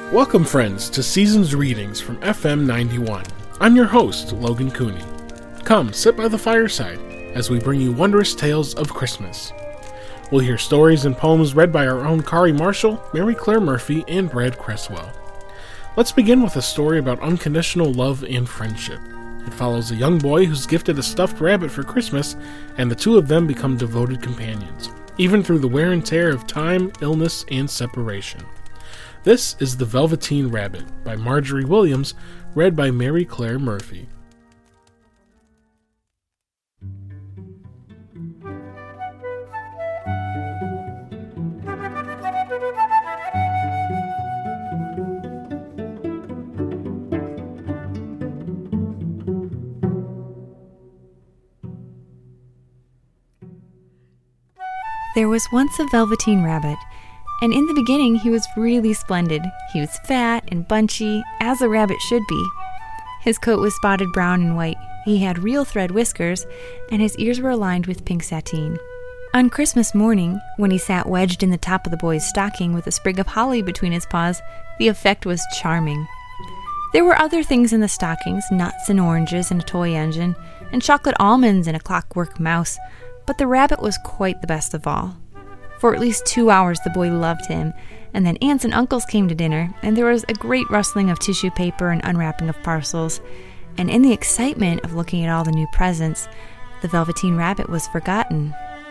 Welcome, friends, to Seasons Readings from FM 91. I'm your host, Logan Cooney. Come, sit by the fireside as we bring you wondrous tales of Christmas. We'll hear stories and poems read by our own Kari Marshall, Mary Claire Murphy, and Brad Cresswell. Let's begin with a story about unconditional love and friendship. It follows a young boy who's gifted a stuffed rabbit for Christmas, and the two of them become devoted companions, even through the wear and tear of time, illness, and separation. This is The Velveteen Rabbit by Marjorie Williams, read by Mary Claire Murphy. There was once a Velveteen Rabbit, and in the beginning he was really splendid. He was fat and bunchy, as a rabbit should be. His coat was spotted brown and white, he had real thread whiskers, and his ears were aligned with pink sateen. On Christmas morning, when he sat wedged in the top of the boy's stocking with a sprig of holly between his paws, the effect was charming. There were other things in the stockings, nuts and oranges and a toy engine, and chocolate almonds and a clockwork mouse, but the rabbit was quite the best of all. For at least 2 hours the boy loved him, and then aunts and uncles came to dinner, and there was a great rustling of tissue paper and unwrapping of parcels, and in the excitement of looking at all the new presents, the Velveteen Rabbit was forgotten.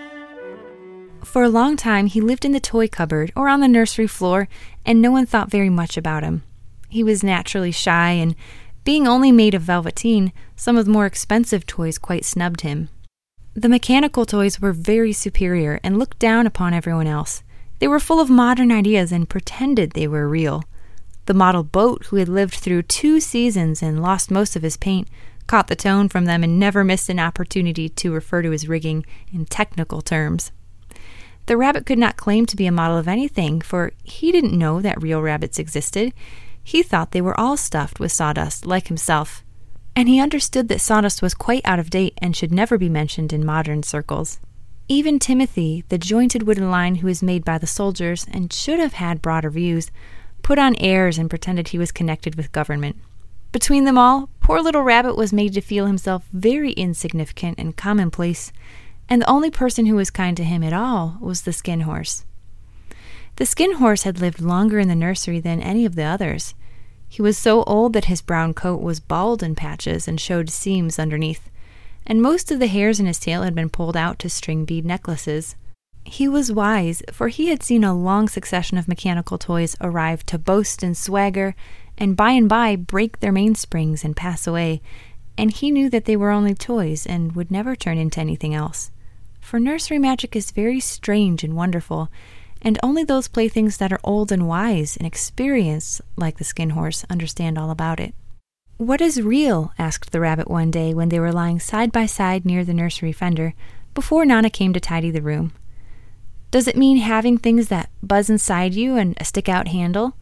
For a long time he lived in the toy cupboard or on the nursery floor, and no one thought very much about him. He was naturally shy, and being only made of velveteen, some of the more expensive toys quite snubbed him. The mechanical toys were very superior and looked down upon everyone else. They were full of modern ideas and pretended they were real. The model boat, who had lived through 2 seasons and lost most of his paint, caught the tone from them and never missed an opportunity to refer to his rigging in technical terms. The rabbit could not claim to be a model of anything, for he didn't know that real rabbits existed. He thought they were all stuffed with sawdust, like himself. And he understood that sawdust was quite out of date and should never be mentioned in modern circles. Even Timothy, the jointed wooden line who was made by the soldiers and should have had broader views, put on airs and pretended he was connected with government. Between them all, poor little rabbit was made to feel himself very insignificant and commonplace, and the only person who was kind to him at all was the Skin Horse. The Skin Horse had lived longer in the nursery than any of the others. He was so old that his brown coat was bald in patches and showed seams underneath, and most of the hairs in his tail had been pulled out to string bead necklaces. He was wise, for he had seen a long succession of mechanical toys arrive to boast and swagger, and by break their mainsprings and pass away, and he knew that they were only toys and would never turn into anything else. For nursery magic is very strange and wonderful, and only those playthings that are old and wise and experienced, like the Skin Horse, understand all about it. "What is real?" asked the rabbit one day when they were lying side by side near the nursery fender, before Nana came to tidy the room. "Does it mean having things that buzz inside you and a stick-out handle?"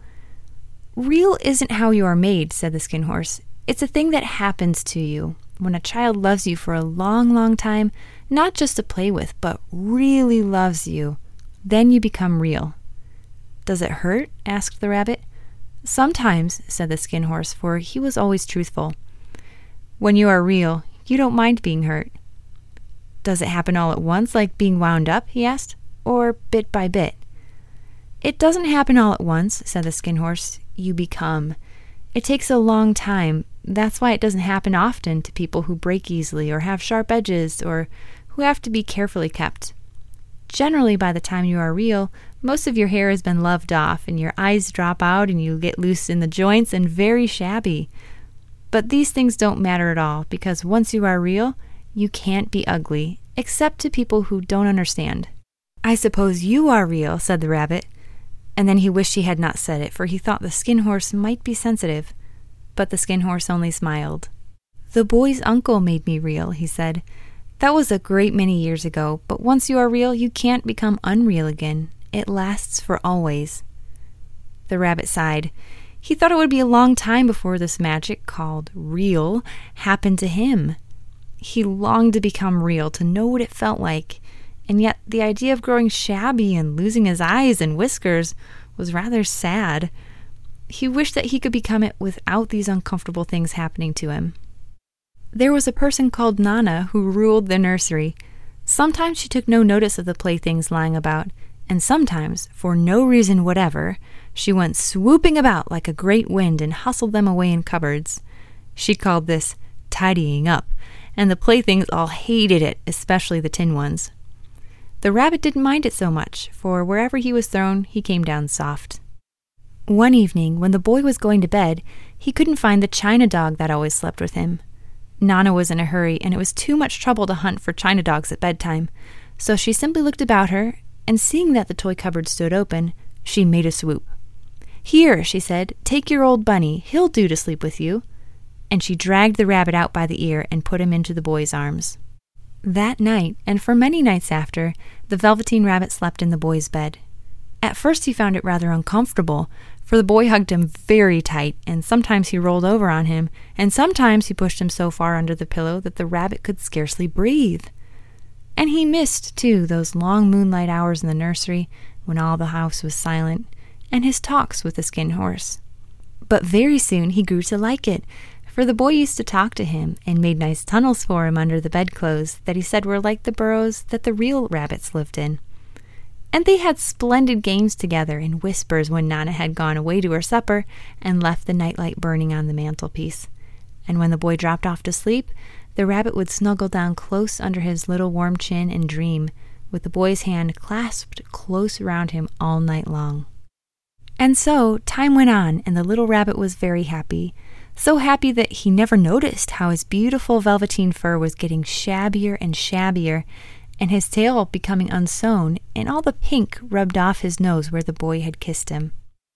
"Real isn't how you are made," said the Skin Horse. "It's a thing that happens to you. When a child loves you for a long, long time, not just to play with, but really loves you, then you become real." "Does it hurt?" asked the rabbit. "Sometimes," said the Skin Horse, for he was always truthful. "When you are real, you don't mind being hurt." "Does it happen all at once, like being wound up?" he asked. "Or bit by bit?" "It doesn't happen all at once," said the Skin Horse. "You become. It takes a long time. That's why it doesn't happen often to people who break easily or have sharp edges or who have to be carefully kept. Generally, by the time you are real, most of your hair has been loved off and your eyes drop out and you get loose in the joints and very shabby. But these things don't matter at all, because once you are real, you can't be ugly, except to people who don't understand." "I suppose you are real," said the rabbit. And then he wished he had not said it, for he thought the Skin Horse might be sensitive. But the Skin Horse only smiled. "The boy's uncle made me real," he said. "That was a great many years ago, but once you are real, you can't become unreal again. It lasts for always." The rabbit sighed. He thought it would be a long time before this magic, called real, happened to him. He longed to become real, to know what it felt like, and yet the idea of growing shabby and losing his eyes and whiskers was rather sad. He wished that he could become it without these uncomfortable things happening to him. There was a person called Nana who ruled the nursery. Sometimes she took no notice of the playthings lying about, and sometimes, for no reason whatever, she went swooping about like a great wind and hustled them away in cupboards. She called this tidying up, and the playthings all hated it, especially the tin ones. The rabbit didn't mind it so much, for wherever he was thrown, he came down soft. One evening, when the boy was going to bed, he couldn't find the china dog that always slept with him. Nana was in a hurry, and it was too much trouble to hunt for china dogs at bedtime, so she simply looked about her, and seeing that the toy cupboard stood open, she made a swoop. "Here," she said, "take your old bunny. He'll do to sleep with you." And she dragged the rabbit out by the ear and put him into the boy's arms. That night, and for many nights after, the Velveteen Rabbit slept in the boy's bed. At first he found it rather uncomfortable, for the boy hugged him very tight, and sometimes he rolled over on him, and sometimes he pushed him so far under the pillow that the rabbit could scarcely breathe. And he missed, too, those long moonlight hours in the nursery when all the house was silent, and his talks with the Skin Horse. But very soon he grew to like it, for the boy used to talk to him and made nice tunnels for him under the bedclothes that he said were like the burrows that the real rabbits lived in. And they had splendid games together in whispers when Nana had gone away to her supper and left the nightlight burning on the mantelpiece. And when the boy dropped off to sleep, the rabbit would snuggle down close under his little warm chin and dream, with the boy's hand clasped close around him all night long. And so time went on, and the little rabbit was very happy, so happy that he never noticed how his beautiful velveteen fur was getting shabbier and shabbier, and his tail becoming unsewn, and all the pink rubbed off his nose where the boy had kissed him.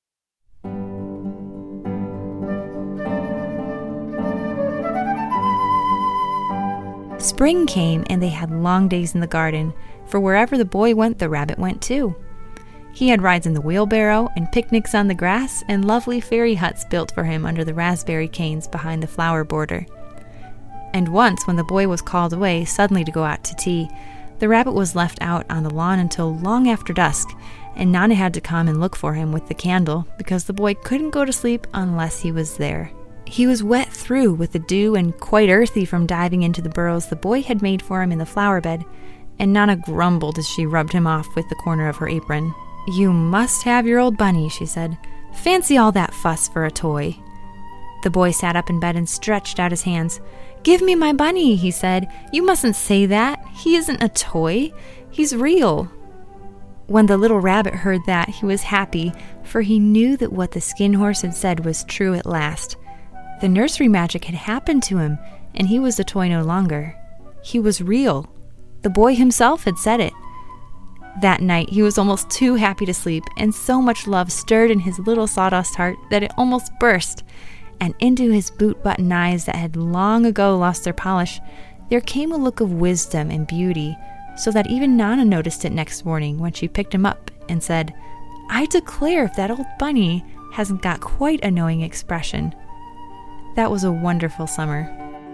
Spring came, and they had long days in the garden, for wherever the boy went, the rabbit went too. He had rides in the wheelbarrow, and picnics on the grass, and lovely fairy huts built for him under the raspberry canes behind the flower border. And once, when the boy was called away suddenly to go out to tea, the rabbit was left out on the lawn until long after dusk, and Nana had to come and look for him with the candle, because the boy couldn't go to sleep unless he was there. He was wet through with the dew and quite earthy from diving into the burrows the boy had made for him in the flower bed, and Nana grumbled as she rubbed him off with the corner of her apron. "You must have your old bunny," she said. "Fancy all that fuss for a toy." The boy sat up in bed and stretched out his hands. "Give me my bunny," he said. "You mustn't say that. He isn't a toy. He's real." When the little rabbit heard that, he was happy, for he knew that what the Skin Horse had said was true at last. The nursery magic had happened to him, and he was a toy no longer. He was real. The boy himself had said it. That night, he was almost too happy to sleep, and so much love stirred in his little sawdust heart that it almost burst. And into his boot-button eyes that had long ago lost their polish, there came a look of wisdom and beauty, so that even Nana noticed it next morning when she picked him up and said, "I declare if that old bunny hasn't got quite a knowing expression." That was a wonderful summer.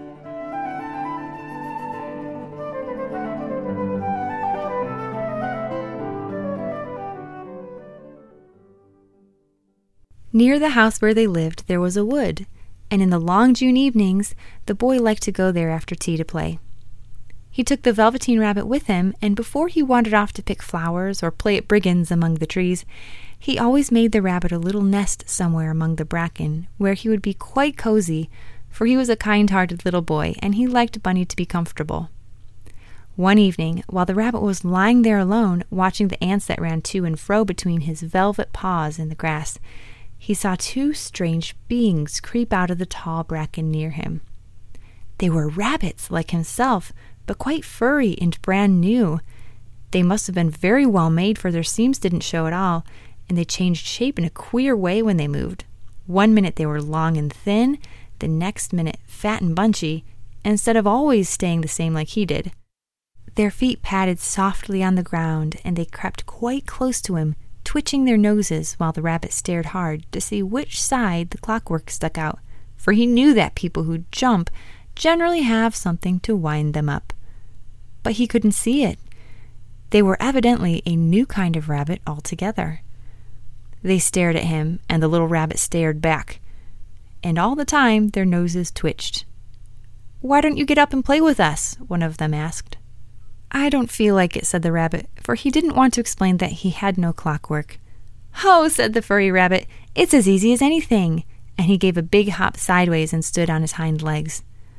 Near the house where they lived, there was a wood, and in the long June evenings, the boy liked to go there after tea to play. He took the Velveteen Rabbit with him, and before he wandered off to pick flowers or play at brigands among the trees, he always made the rabbit a little nest somewhere among the bracken, where he would be quite cozy, for he was a kind-hearted little boy, and he liked Bunny to be comfortable. One evening, while the rabbit was lying there alone, watching the ants that ran to and fro between his velvet paws in the grass, he saw two strange beings creep out of the tall bracken near him. They were rabbits like himself, but quite furry and brand new. They must have been very well made, for their seams didn't show at all, and they changed shape in a queer way when they moved. One minute they were long and thin, the next minute fat and bunchy, instead of always staying the same like he did. Their feet padded softly on the ground, and they crept quite close to him, twitching their noses while the rabbit stared hard to see which side the clockwork stuck out, for he knew that people who jump generally have something to wind them up. But he couldn't see it. They were evidently a new kind of rabbit altogether. They stared at him, and the little rabbit stared back. And all the time, their noses twitched. "Why don't you get up and play with us?" one of them asked. "I don't feel like it," said the rabbit, for he didn't want to explain that he had no clockwork. "Oh," said the furry rabbit, "it's as easy as anything." And he gave a big hop sideways and stood on his hind legs.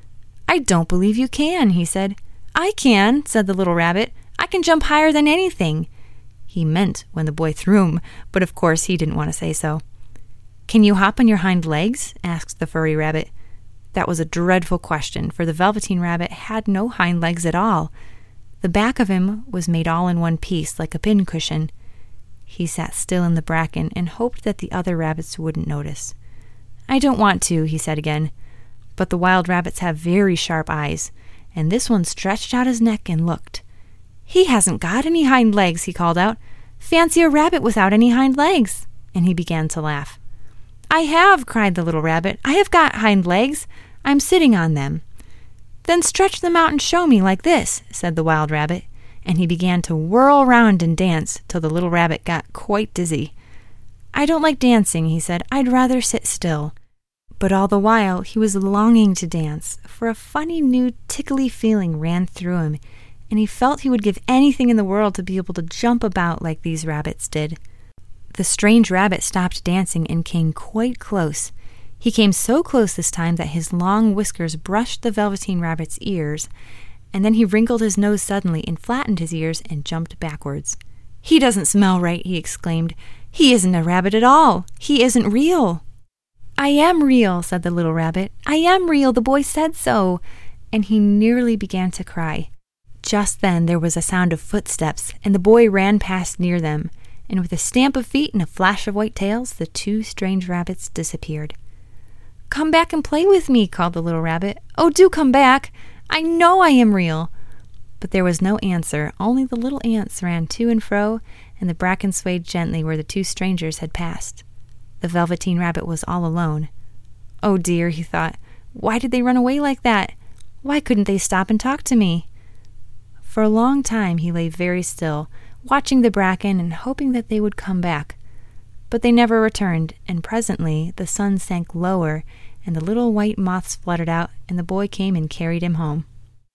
"I don't believe you can," he said. "I can," said the little rabbit. "I can jump higher than anything." He meant when the boy threw him, but of course he didn't want to say so. "Can you hop on your hind legs?" asked the furry rabbit. That was a dreadful question, for the Velveteen Rabbit had no hind legs at all. The back of him was made all in one piece, like a pincushion. He sat still in the bracken and hoped that the other rabbits wouldn't notice. "I don't want to," he said again. But the wild rabbits have very sharp eyes, and this one stretched out his neck and looked. "He hasn't got any hind legs," he called out. "Fancy a rabbit without any hind legs!" And he began to laugh. "I have," cried the little rabbit. "I have got hind legs. I'm sitting on them." "Then stretch them out and show me like this," said the wild rabbit, and he began to whirl round and dance till the little rabbit got quite dizzy. "I don't like dancing," he said. "I'd rather sit still." But all the while he was longing to dance, for a funny new tickly feeling ran through him, and he felt he would give anything in the world to be able to jump about like these rabbits did. The strange rabbit stopped dancing and came quite close. He came so close this time that his long whiskers brushed the Velveteen Rabbit's ears, and then he wrinkled his nose suddenly and flattened his ears and jumped backwards. "He doesn't smell right," he exclaimed. "He isn't a rabbit at all. He isn't real." "I am real," said the little rabbit. "I am real. The boy said so." And he nearly began to cry. Just then there was a sound of footsteps, and the boy ran past near them, and with a stamp of feet and a flash of white tails, the two strange rabbits disappeared. "Come back and play with me," called the little rabbit. "Oh, do come back. I know I am real." But there was no answer, only the little ants ran to and fro, and the bracken swayed gently where the two strangers had passed. The Velveteen Rabbit was all alone. "Oh dear," he thought, "why did they run away like that? Why couldn't they stop and talk to me?" For a long time he lay very still, watching the bracken and hoping that they would come back. But they never returned, and presently the sun sank lower, and the little white moths fluttered out, and the boy came and carried him home.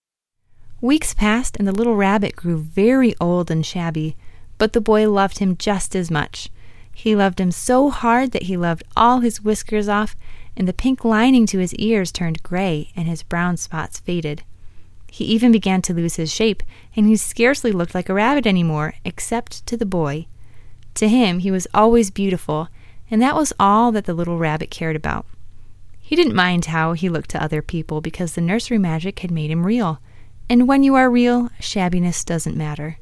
Weeks passed, and the little rabbit grew very old and shabby, but the boy loved him just as much. He loved him so hard that he loved all his whiskers off, and the pink lining to his ears turned gray, and his brown spots faded. He even began to lose his shape, and he scarcely looked like a rabbit anymore, except to the boy. To him, he was always beautiful, and that was all that the little rabbit cared about. He didn't mind how he looked to other people, because the nursery magic had made him real. And when you are real, shabbiness doesn't matter.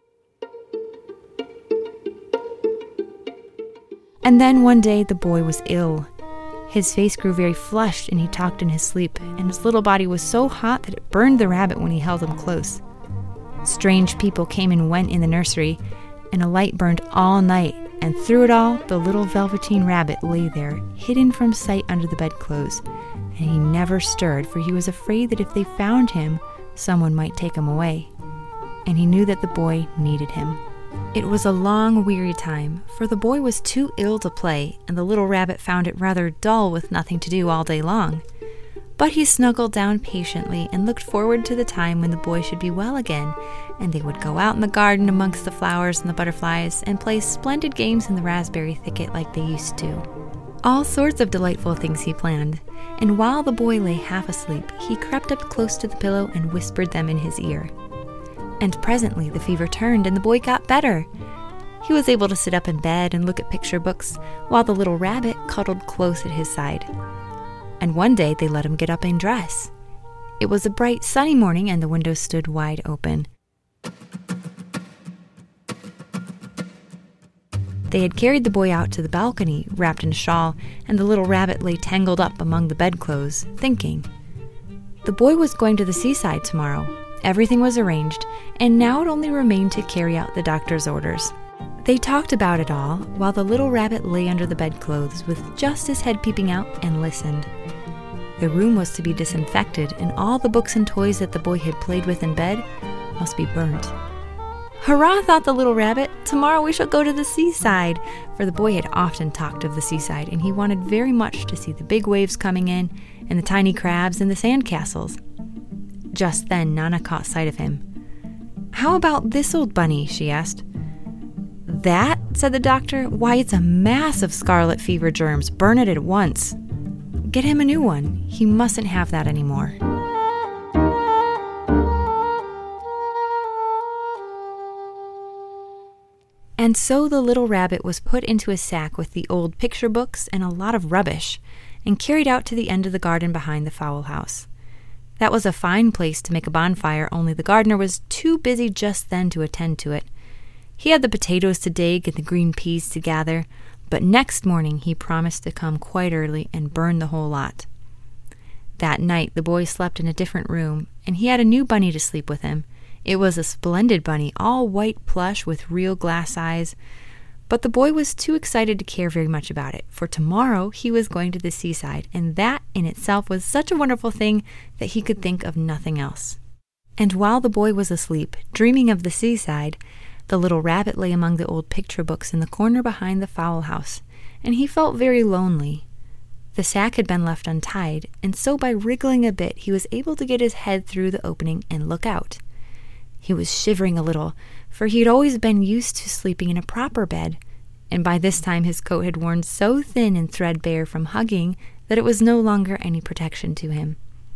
And then one day the boy was ill. His face grew very flushed, and he talked in his sleep, and his little body was so hot that it burned the rabbit when he held him close. Strange people came and went in the nursery, and a light burned all night, and through it all the little Velveteen Rabbit lay there, hidden from sight under the bedclothes, and he never stirred, for he was afraid that if they found him, someone might take him away. And he knew that the boy needed him. It was a long, weary time, for the boy was too ill to play, and the little rabbit found it rather dull with nothing to do all day long. But he snuggled down patiently and looked forward to the time when the boy should be well again, and they would go out in the garden amongst the flowers and the butterflies and play splendid games in the raspberry thicket like they used to. All sorts of delightful things he planned, and while the boy lay half asleep, he crept up close to the pillow and whispered them in his ear. And presently the fever turned, and the boy got better. He was able to sit up in bed and look at picture books, while the little rabbit cuddled close at his side. And one day they let him get up and dress. It was a bright, sunny morning, and the window stood wide open. They had carried the boy out to the balcony, wrapped in a shawl, and the little rabbit lay tangled up among the bedclothes, thinking. The boy was going to the seaside tomorrow. Everything was arranged, and now it only remained to carry out the doctor's orders. They talked about it all, while the little rabbit lay under the bedclothes with just his head peeping out and listened. The room was to be disinfected, and all the books and toys that the boy had played with in bed must be burnt. "Hurrah," thought the little rabbit. "Tomorrow we shall go to the seaside." For the boy had often talked of the seaside, and he wanted very much to see the big waves coming in, and the tiny crabs and the sand castles. Just then Nana caught sight of him. "How about this old bunny?" she asked. "That?" said the doctor. "Why, it's a mass of scarlet fever germs. Burn it at once." "Get him a new one. He mustn't have that anymore." And so the little rabbit was put into a sack with the old picture books and a lot of rubbish, and carried out to the end of the garden behind the fowl house. That was a fine place to make a bonfire, only the gardener was too busy just then to attend to it. He had the potatoes to dig and the green peas to gather, but next morning he promised to come quite early and burn the whole lot. That night the boy slept in a different room, and he had a new bunny to sleep with him. It was a splendid bunny, all white plush with real glass eyes. But the boy was too excited to care very much about it, for tomorrow he was going to the seaside, and that in itself was such a wonderful thing that he could think of nothing else. And while the boy was asleep, dreaming of the seaside, the little rabbit lay among the old picture books in the corner behind the fowl house, and he felt very lonely. The sack had been left untied, and so by wriggling a bit he was able to get his head through the opening and look out. He was shivering a little, for he had always been used to sleeping in a proper bed, and by this time his coat had worn so thin and threadbare from hugging that it was no longer any protection to him.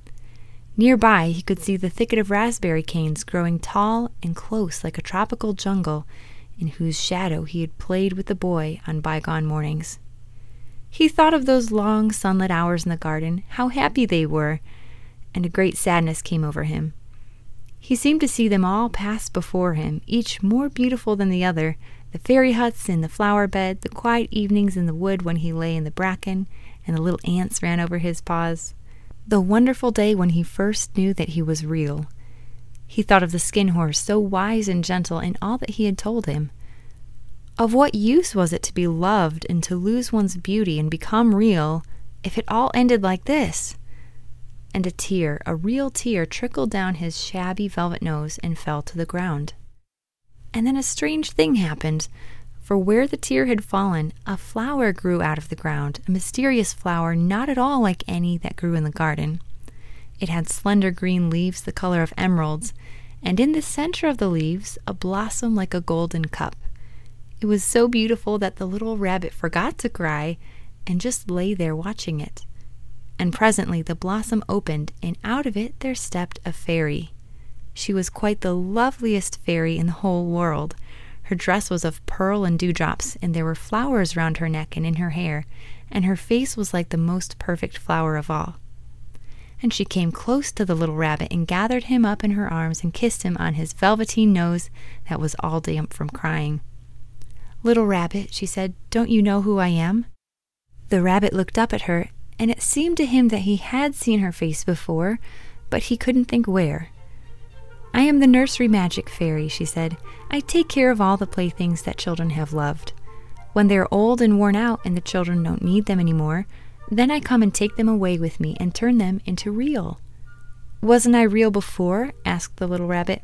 Nearby he could see the thicket of raspberry canes growing tall and close like a tropical jungle, in whose shadow he had played with the boy on bygone mornings. He thought of those long sunlit hours in the garden, how happy they were, and a great sadness came over him. He seemed to see them all pass before him, each more beautiful than the other, the fairy huts in the flower bed, the quiet evenings in the wood when he lay in the bracken, and the little ants ran over his paws. The wonderful day when he first knew that he was real. He thought of the skin horse, so wise and gentle in all that he had told him. Of what use was it to be loved and to lose one's beauty and become real, if it all ended like this? And a tear, a real tear, trickled down his shabby velvet nose and fell to the ground. And then a strange thing happened, for where the tear had fallen, a flower grew out of the ground, a mysterious flower not at all like any that grew in the garden. It had slender green leaves the color of emeralds, and in the center of the leaves a blossom like a golden cup. It was so beautiful that the little rabbit forgot to cry and just lay there watching it. And presently the blossom opened, and out of it there stepped a fairy. She was quite the loveliest fairy in the whole world. Her dress was of pearl and dewdrops, and there were flowers round her neck and in her hair, and her face was like the most perfect flower of all. And she came close to the little rabbit and gathered him up in her arms and kissed him on his velveteen nose that was all damp from crying. "Little rabbit," she said, "don't you know who I am?" The rabbit looked up at her, and it seemed to him that he had seen her face before, but he couldn't think where. "I am the nursery magic fairy," she said. "I take care of all the playthings that children have loved. When they are old and worn out and the children don't need them anymore, then I come and take them away with me and turn them into real." "Wasn't I real before?" asked the little rabbit.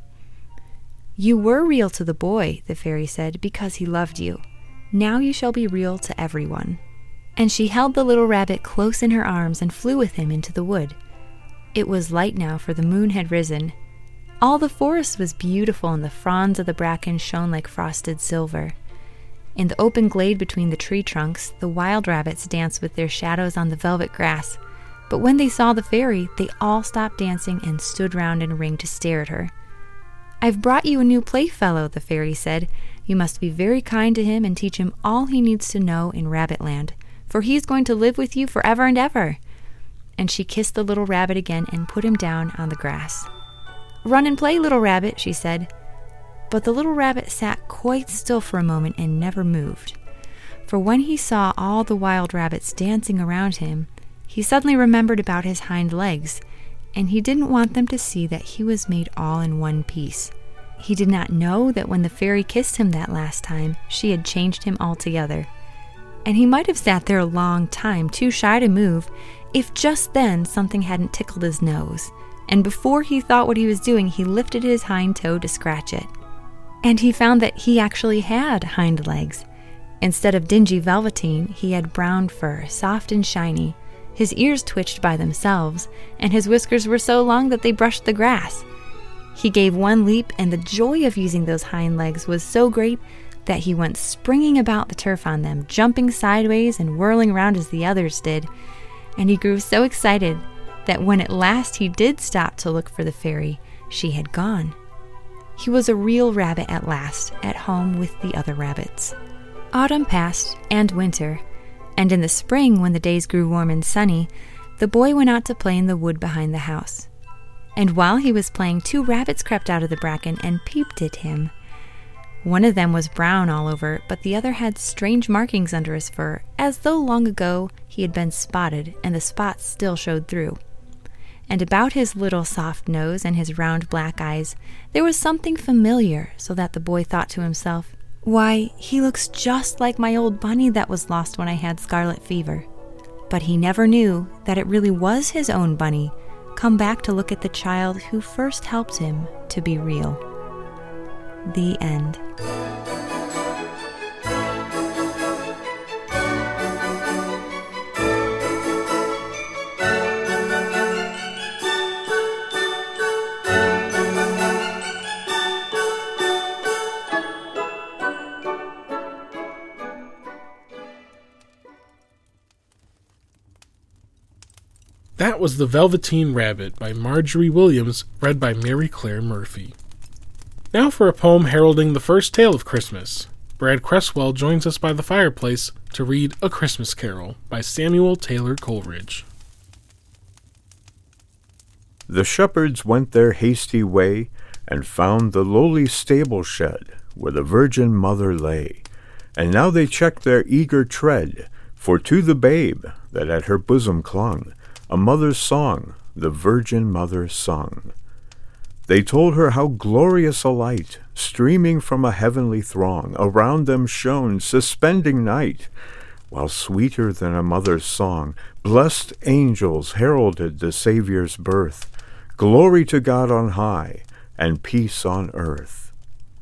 "You were real to the boy," the fairy said, "because he loved you. Now you shall be real to everyone." And she held the little rabbit close in her arms and flew with him into the wood. It was light now, for the moon had risen. All the forest was beautiful, and the fronds of the bracken shone like frosted silver. In the open glade between the tree trunks, the wild rabbits danced with their shadows on the velvet grass, but when they saw the fairy, they all stopped dancing and stood round in a ring to stare at her. "I've brought you a new playfellow," the fairy said. "You must be very kind to him and teach him all he needs to know in Rabbitland, for he's going to live with you forever and ever." And she kissed the little rabbit again and put him down on the grass. "Run and play, little rabbit," she said. But the little rabbit sat quite still for a moment and never moved. For when he saw all the wild rabbits dancing around him, he suddenly remembered about his hind legs, and he didn't want them to see that he was made all in one piece. He did not know that when the fairy kissed him that last time, she had changed him altogether. And he might have sat there a long time, too shy to move, if just then something hadn't tickled his nose, and before he thought what he was doing, he lifted his hind toe to scratch it. And he found that he actually had hind legs. Instead of dingy velveteen, he had brown fur, soft and shiny. His ears twitched by themselves, and his whiskers were so long that they brushed the grass. He gave one leap, and the joy of using those hind legs was so great that he went springing about the turf on them, jumping sideways and whirling around as the others did. And he grew so excited that when at last he did stop to look for the fairy, she had gone. He was a real rabbit at last, at home with the other rabbits. Autumn passed, and winter, and in the spring, when the days grew warm and sunny, the boy went out to play in the wood behind the house. And while he was playing, 2 rabbits crept out of the bracken and peeped at him. One of them was brown all over, but the other had strange markings under his fur, as though long ago he had been spotted, and the spots still showed through. And about his little soft nose and his round black eyes there was something familiar, so that the boy thought to himself, "Why, he looks just like my old bunny that was lost when I had scarlet fever." But he never knew that it really was his own bunny, come back to look at the child who first helped him to be real. The end. That was The Velveteen Rabbit by Marjorie Williams, read by Mary Claire Murphy. Now for a poem heralding the first tale of Christmas. Brad Cresswell joins us by the fireplace to read A Christmas Carol by Samuel Taylor Coleridge. The shepherds went their hasty way, and found the lowly stable shed, where the Virgin Mother lay. And now they checked their eager tread, for to the babe that at her bosom clung, a mother's song the Virgin Mother sung. They told her how glorious a light, streaming from a heavenly throng, around them shone, suspending night, while sweeter than a mother's song, blessed angels heralded the Saviour's birth. Glory to God on high, and peace on earth.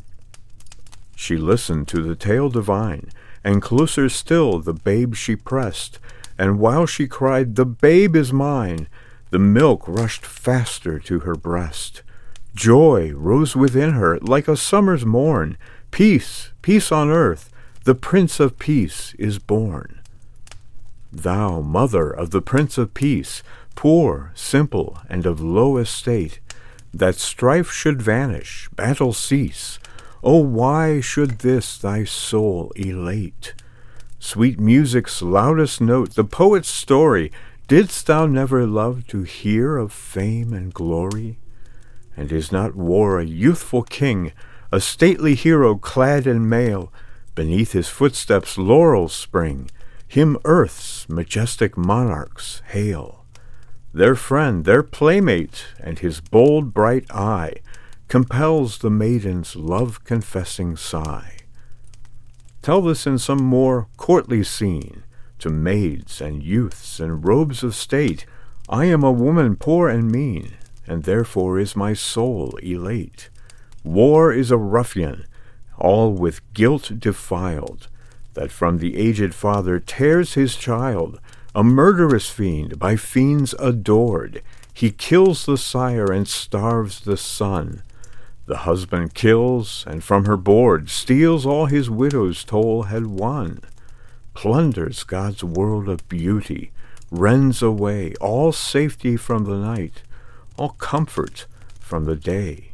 She listened to the tale divine, and closer still the babe she pressed, and while she cried, "The babe is mine," the milk rushed faster to her breast. Joy rose within her like a summer's morn. Peace, peace on earth, the Prince of Peace is born. Thou, mother of the Prince of Peace, poor, simple, and of low estate, that strife should vanish, battle cease, oh, why should this thy soul elate? Sweet music's loudest note, the poet's story, didst thou never love to hear of fame and glory? And is not war a youthful king, a stately hero clad in mail? Beneath his footsteps laurels spring, him earth's majestic monarchs hail. Their friend, their playmate, and his bold bright eye compels the maiden's love-confessing sigh. Tell this in some more courtly scene, to maids and youths in robes of state, I am a woman poor and mean, and therefore is my soul elate. War is a ruffian, all with guilt defiled, that from the aged father tears his child, a murderous fiend, by fiends adored. He kills the sire and starves the son. The husband kills, and from her board steals all his widow's toll had won. Plunders God's world of beauty, rends away all safety from the night, all comfort from the day.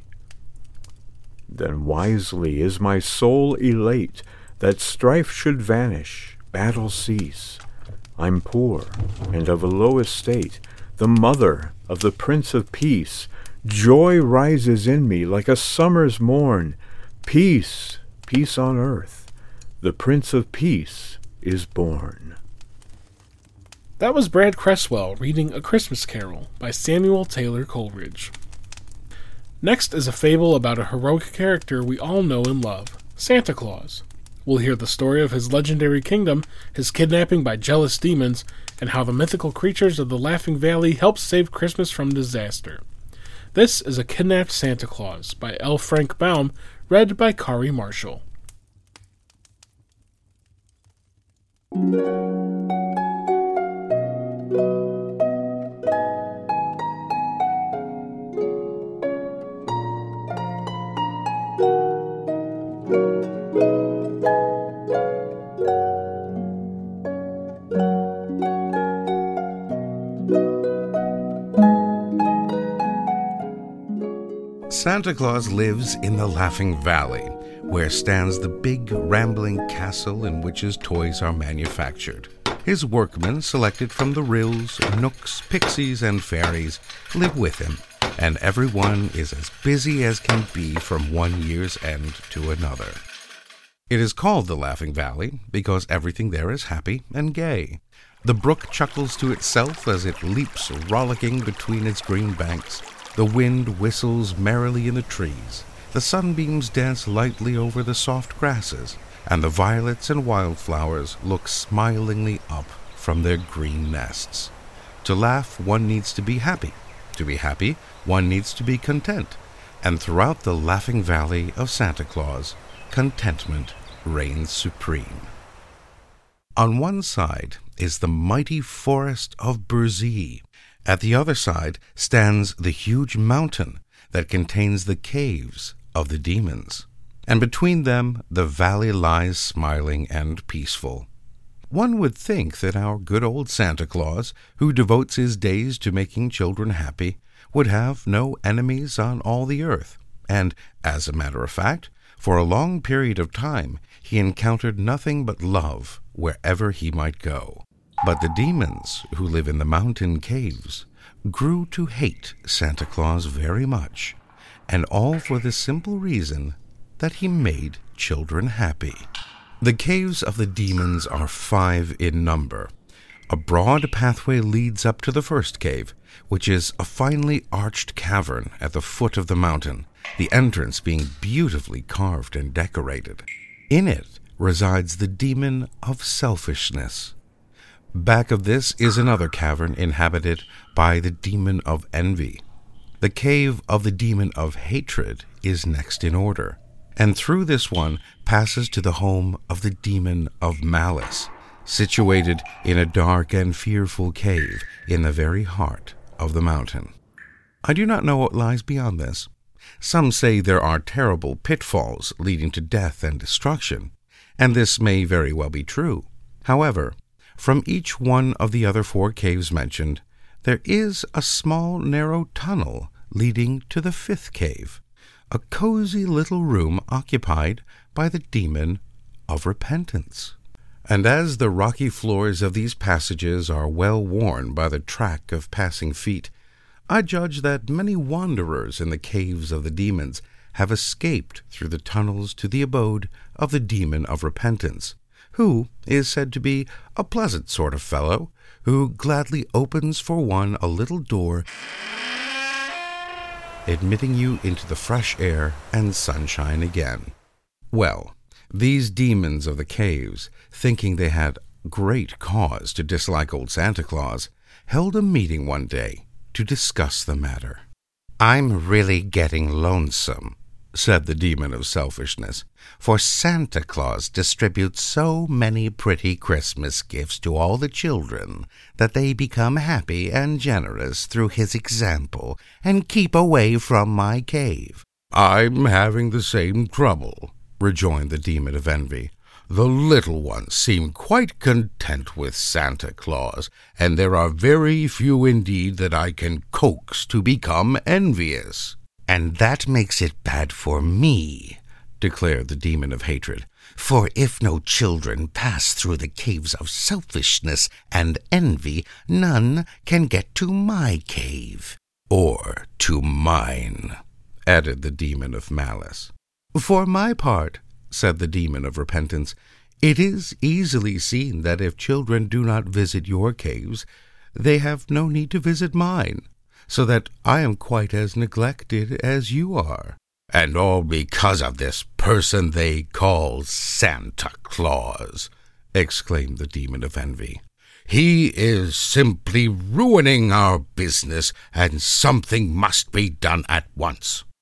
Then wisely is my soul elate, that strife should vanish, battle cease. I'm poor, and of a low estate, the mother of the Prince of Peace. Joy rises in me like a summer's morn. Peace, peace on earth, the Prince of Peace is born. That was Brad Cresswell reading A Christmas Carol by Samuel Taylor Coleridge. Next is a fable about a heroic character we all know and love, Santa Claus. We'll hear the story of his legendary kingdom, his kidnapping by jealous demons, and how the mythical creatures of the Laughing Valley help save Christmas from disaster. This is A Kidnapped Santa Claus by L. Frank Baum, read by Kari Marshall. Santa Claus lives in the Laughing Valley, where stands the big, rambling castle in which his toys are manufactured. His workmen, selected from the Ryls, Knooks, Pixies, and Fairies, live with him, and everyone is as busy as can be from one year's end to another. It is called the Laughing Valley because everything there is happy and gay. The brook chuckles to itself as it leaps rollicking between its green banks. The wind whistles merrily in the trees, the sunbeams dance lightly over the soft grasses, and the violets and wildflowers look smilingly up from their green nests. To laugh, one needs to be happy. To be happy, one needs to be content. And throughout the Laughing Valley of Santa Claus, contentment reigns supreme. On one side is the mighty forest of Burzee. At the other side stands the huge mountain that contains the caves of the demons, and between them the valley lies smiling and peaceful. One would think that our good old Santa Claus, who devotes his days to making children happy, would have no enemies on all the earth, and, as a matter of fact, for a long period of time he encountered nothing but love wherever he might go. But the demons who live in the mountain caves grew to hate Santa Claus very much, and all for the simple reason that he made children happy. The caves of the demons are 5 in number. A broad pathway leads up to the first cave, which is a finely arched cavern at the foot of the mountain, the entrance being beautifully carved and decorated. In it resides the demon of selfishness. Back of this is another cavern inhabited by the demon of envy. The cave of the demon of hatred is next in order, and through this one passes to the home of the demon of malice, situated in a dark and fearful cave in the very heart of the mountain. I do not know what lies beyond this. Some say there are terrible pitfalls leading to death and destruction, and this may very well be true. However, from each one of the other 4 caves mentioned, there is a small narrow tunnel leading to the 5th cave, a cozy little room occupied by the demon of repentance. And as the rocky floors of these passages are well worn by the track of passing feet, I judge that many wanderers in the caves of the demons have escaped through the tunnels to the abode of the demon of repentance, who is said to be a pleasant sort of fellow, who gladly opens for one a little door, admitting you into the fresh air and sunshine again. Well, these demons of the caves, thinking they had great cause to dislike old Santa Claus, held a meeting one day to discuss the matter. "I'm really getting lonesome," said the demon of selfishness, "for Santa Claus distributes so many pretty Christmas gifts to all the children that they become happy and generous through his example and keep away from my cave." "I'm having the same trouble," rejoined the demon of envy. "The little ones seem quite content with Santa Claus, and there are very few indeed that I can coax to become envious." "And that makes it bad for me," declared the demon of hatred. "For if no children pass through the caves of selfishness and envy, none can get to my cave." "Or to mine," added the demon of malice. "For my part," said the demon of repentance, "it is easily seen that if children do not visit your caves, they have no need to visit mine, so that I am quite as neglected as you are." "And all because of this person they call Santa Claus," exclaimed the demon of envy. "He is simply ruining our business, and something must be done at once."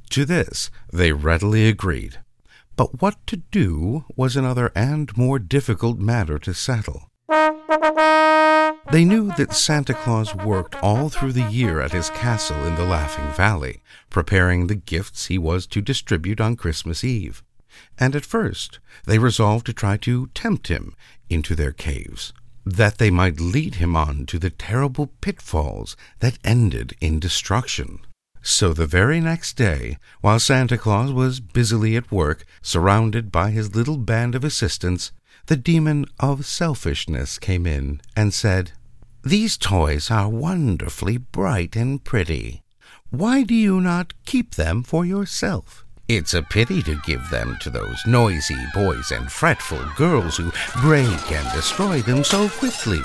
To this they readily agreed. But what to do was another and more difficult matter to settle. They knew that Santa Claus worked all through the year at his castle in the Laughing Valley, preparing the gifts he was to distribute on Christmas Eve. And at first they resolved to try to tempt him into their caves, that they might lead him on to the terrible pitfalls that ended in destruction. So the very next day, while Santa Claus was busily at work, surrounded by his little band of assistants, the demon of selfishness came in and said, "These toys are wonderfully bright and pretty. Why do you not keep them for yourself? It's a pity to give them to those noisy boys and fretful girls who break and destroy them so quickly."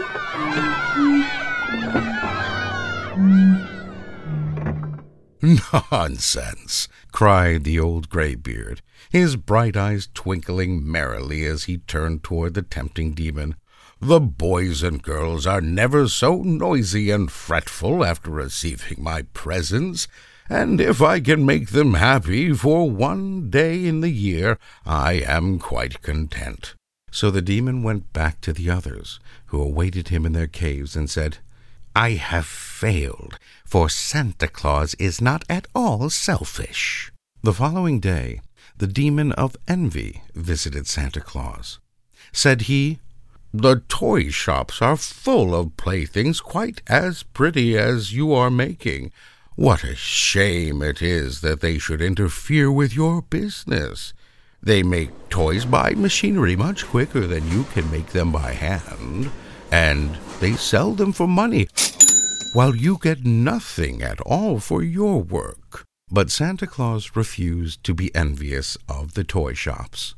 "Nonsense!" cried the old graybeard, his bright eyes twinkling merrily as he turned toward the tempting demon. "The boys and girls are never so noisy and fretful after receiving my presents, and if I can make them happy for one day in the year, I am quite content." So the demon went back to the others, who awaited him in their caves, and said, "I have failed, for Santa Claus is not at all selfish." The following day, the demon of envy visited Santa Claus. Said he, "The toy shops are full of playthings quite as pretty as you are making. What a shame it is that they should interfere with your business. They make toys by machinery much quicker than you can make them by hand, and they sell them for money, while you get nothing at all for your work." But Santa Claus refused to be envious of the toy shops.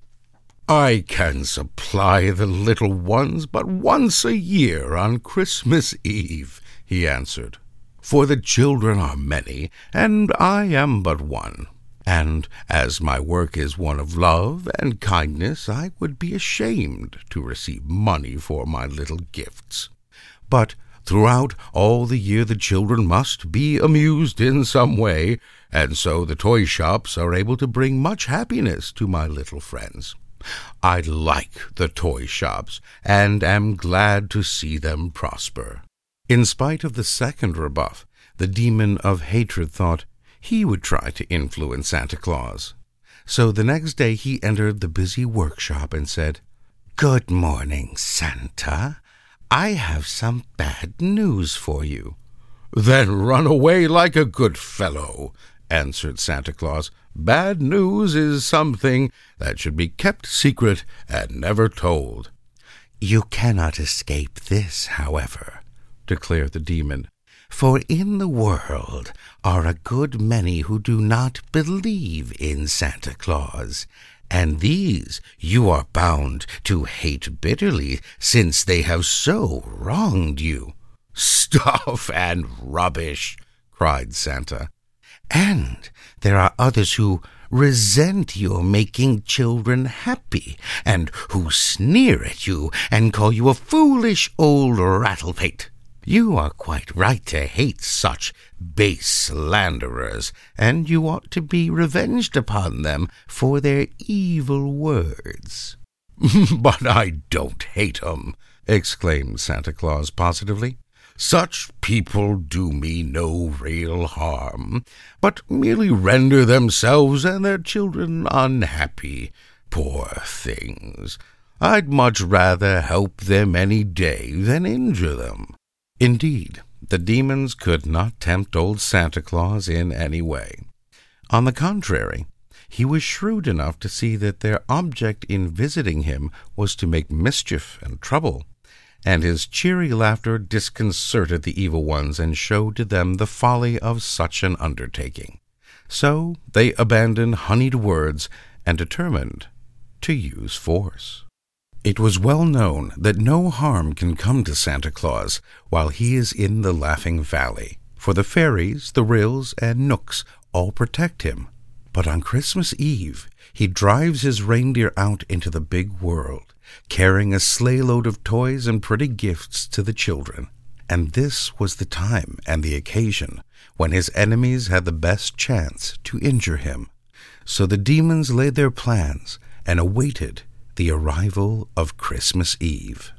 "I can supply the little ones but once a year on Christmas Eve," he answered, "for the children are many, and I am but one. And as my work is one of love and kindness, I would be ashamed to receive money for my little gifts. But throughout all the year the children must be amused in some way, and so the toy shops are able to bring much happiness to my little friends. I like the toy shops, and am glad to see them prosper." In spite of the second rebuff, the demon of hatred thought he would try to influence Santa Claus. So the next day he entered the busy workshop and said, "Good morning, Santa. I have some bad news for you." "Then run away like a good fellow," answered Santa Claus. "Bad news is something that should be kept secret and never told." "You cannot escape this, however," declared the demon, "for in the world are a good many who do not believe in Santa Claus, and these you are bound to hate bitterly, since they have so wronged you." "Stuff and rubbish!" cried Santa. "And there are others who resent your making children happy, and who sneer at you and call you a foolish old rattle-pate. You are quite right to hate such base slanderers, and you ought to be revenged upon them for their evil words." "But I don't hate 'em," exclaimed Santa Claus positively. "Such people do me no real harm, but merely render themselves and their children unhappy. Poor things! I'd much rather help them any day than injure them." Indeed, the demons could not tempt old Santa Claus in any way. On the contrary, he was shrewd enough to see that their object in visiting him was to make mischief and trouble, and his cheery laughter disconcerted the evil ones and showed to them the folly of such an undertaking. So they abandoned honeyed words and determined to use force. It was well known that no harm can come to Santa Claus while he is in the Laughing Valley, for the fairies, the Ryls, and Knooks all protect him. But on Christmas Eve, he drives his reindeer out into the big world, carrying a sleigh load of toys and pretty gifts to the children. and this was the time and the occasion when his enemies had the best chance to injure him. So the demons laid their plans and awaited the arrival of Christmas Eve.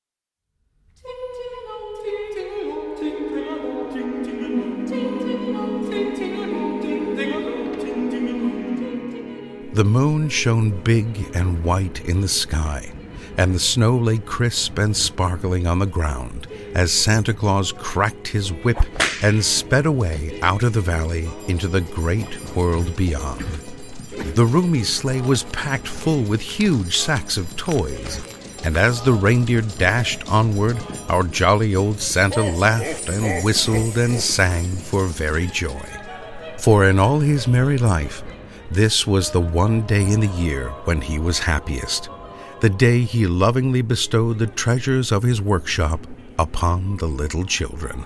The moon shone big and white in the sky, and the snow lay crisp and sparkling on the ground as Santa Claus cracked his whip and sped away out of the valley into the great world beyond. The roomy sleigh was packed full with huge sacks of toys, and as the reindeer dashed onward, our jolly old Santa laughed and whistled and sang for very joy. For in all his merry life, this was the one day in the year when he was happiest, the day he lovingly bestowed the treasures of his workshop upon the little children.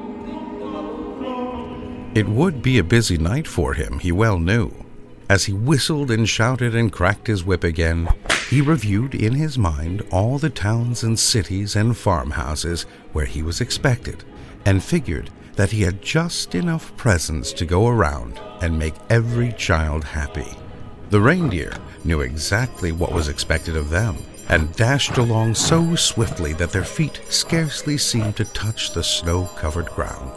It would be a busy night for him, he well knew. As he whistled and shouted and cracked his whip again, he reviewed in his mind all the towns and cities and farmhouses where he was expected, and figured that he had just enough presents to go around and make every child happy. The reindeer knew exactly what was expected of them, and dashed along so swiftly that their feet scarcely seemed to touch the snow-covered ground.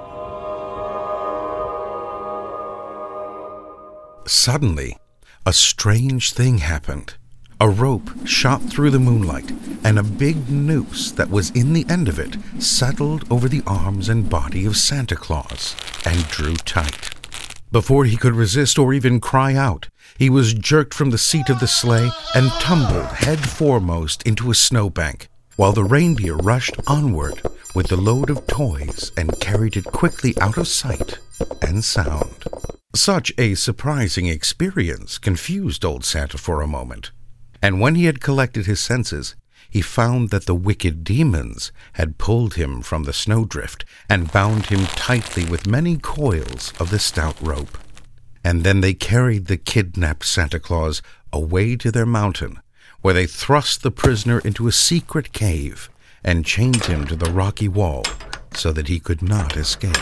Suddenly, a strange thing happened. A rope shot through the moonlight, and a big noose that was in the end of it settled over the arms and body of Santa Claus and drew tight. Before he could resist or even cry out, he was jerked from the seat of the sleigh and tumbled head foremost into a snowbank, while the reindeer rushed onward with the load of toys and carried it quickly out of sight and sound. Such a surprising experience confused old Santa for a moment, and when he had collected his senses, he found that the wicked demons had pulled him from the snowdrift and bound him tightly with many coils of the stout rope. And then they carried the kidnapped Santa Claus away to their mountain, where they thrust the prisoner into a secret cave and chained him to the rocky wall so that he could not escape.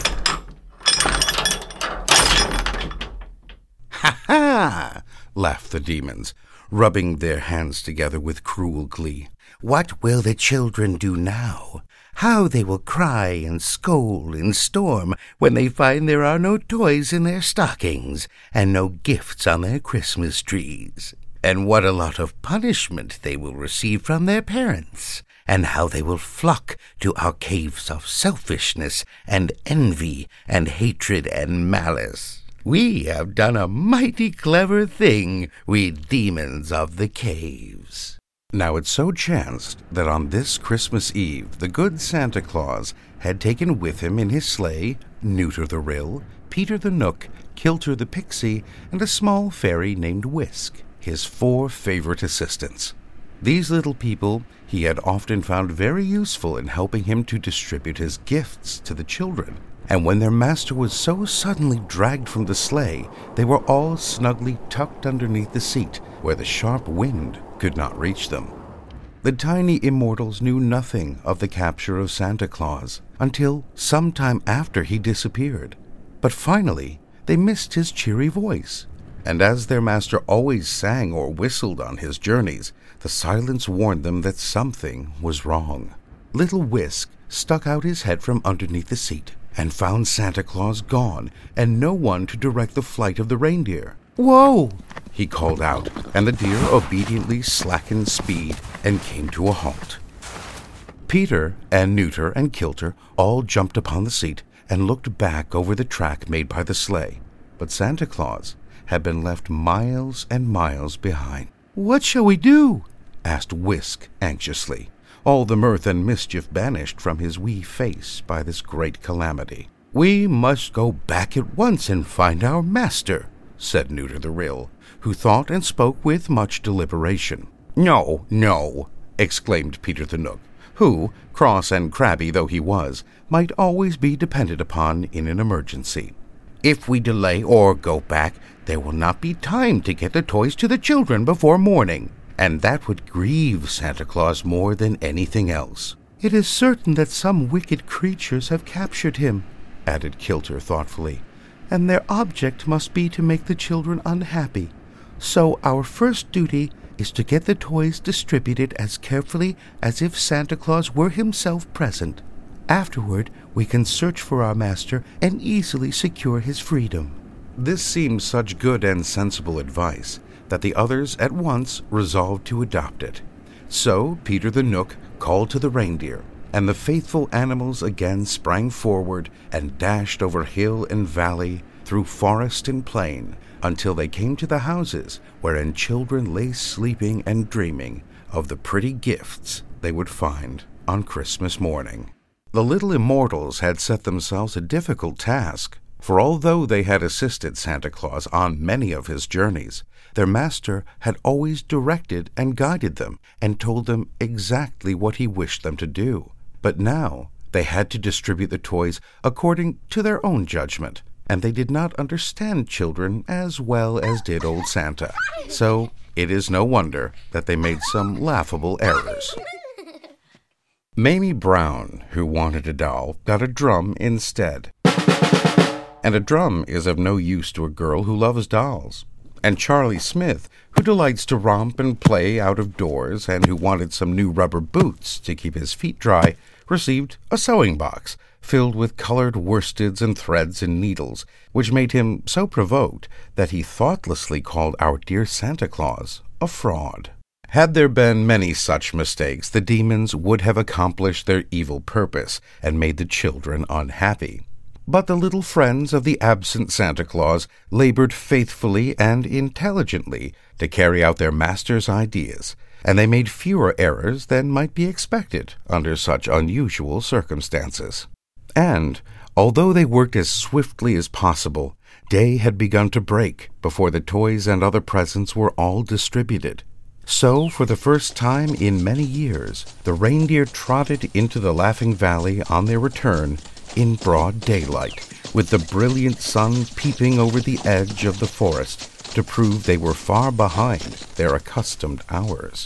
"Ha ha!" laughed the demons, rubbing their hands together with cruel glee. "What will the children do now? How they will cry and scold and storm when they find there are no toys in their stockings and no gifts on their Christmas trees. And what a lot of punishment they will receive from their parents, and how they will flock to our caves of selfishness and envy and hatred and malice. We have done a mighty clever thing, we demons of the caves." Now it so chanced that on this Christmas Eve the good Santa Claus had taken with him in his sleigh Neuter the Rill, Peter the Knook, Kilter the Pixie, and a small fairy named Whisk, his 4 favorite assistants. These little people he had often found very useful in helping him to distribute his gifts to the children, and when their master was so suddenly dragged from the sleigh, they were all snugly tucked underneath the seat, where the sharp wind could not reach them. The tiny immortals knew nothing of the capture of Santa Claus until some time after he disappeared. But finally, they missed his cheery voice, and as their master always sang or whistled on his journeys, the silence warned them that something was wrong. Little Whisk stuck out his head from underneath the seat and found Santa Claus gone and no one to direct the flight of the reindeer. "Whoa!" he called out, and the deer obediently slackened speed and came to a halt. Peter and Neuter and Kilter all jumped upon the seat and looked back over the track made by the sleigh, but Santa Claus had been left miles and miles behind. "What shall we do?" asked Whisk anxiously, all the mirth and mischief banished from his wee face by this great calamity. "We must go back at once and find our master," said Neuter the Rill, who thought and spoke with much deliberation. "No, no," exclaimed Peter the Knook, who, cross and crabby though he was, might always be depended upon in an emergency. "If we delay or go back, there will not be time to get the toys to the children before morning, and that would grieve Santa Claus more than anything else. "It is certain that some wicked creatures have captured him," added Kilter thoughtfully, "and their object must be to make the children unhappy. So our first duty is to get the toys distributed as carefully as if Santa Claus were himself present. Afterward, we can search for our master and easily secure his freedom." This seemed such good and sensible advice that the others at once resolved to adopt it. So Peter the Knook called to the reindeer, and the faithful animals again sprang forward and dashed over hill and valley, through forest and plain, until they came to the houses wherein children lay sleeping and dreaming of the pretty gifts they would find on Christmas morning. The little immortals had set themselves a difficult task, for although they had assisted Santa Claus on many of his journeys, their master had always directed and guided them and told them exactly what he wished them to do. But now they had to distribute the toys according to their own judgment, and they did not understand children as well as did old Santa. So it is no wonder that they made some laughable errors. Mamie Brown, who wanted a doll, got a drum instead. And a drum is of no use to a girl who loves dolls. And Charlie Smith, who delights to romp and play out of doors and who wanted some new rubber boots to keep his feet dry, received a sewing box filled with colored worsteds and threads and needles, which made him so provoked that he thoughtlessly called our dear Santa Claus a fraud. Had there been many such mistakes, the demons would have accomplished their evil purpose and made the children unhappy. But the little friends of the absent Santa Claus labored faithfully and intelligently to carry out their master's ideas, and they made fewer errors than might be expected under such unusual circumstances. And, although they worked as swiftly as possible, day had begun to break before the toys and other presents were all distributed. So, for the first time in many years, the reindeer trotted into the Laughing Valley on their return in broad daylight, with the brilliant sun peeping over the edge of the forest to prove they were far behind their accustomed hours.